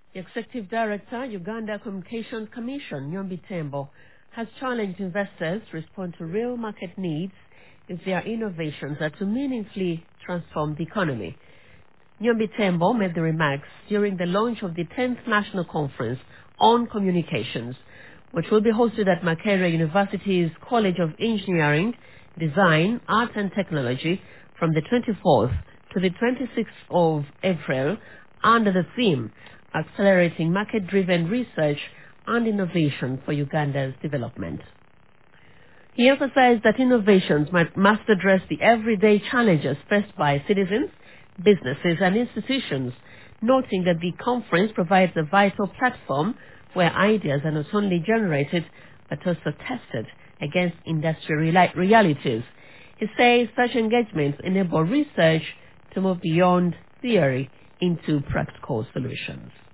The Executive Director, Uganda Communications Commission, Nyombi Tembo, has challenged investors to respond to real market needs if their innovations are to meaningfully transform the economy. Nyombi Tembo made the remarks during the launch of the 10th National Conference on Communications, which will be hosted at Makerere University's College of Engineering, Design, Art and Technology from the 24th to the 26th of April under the theme Accelerating Market-Driven Research and Innovation for Uganda's Development. He emphasized that innovations must address the everyday challenges faced by citizens, businesses and institutions, noting that the conference provides a vital platform where ideas are not only generated but also tested against industry realities. He says such engagements enable research to move beyond theory into practical solutions.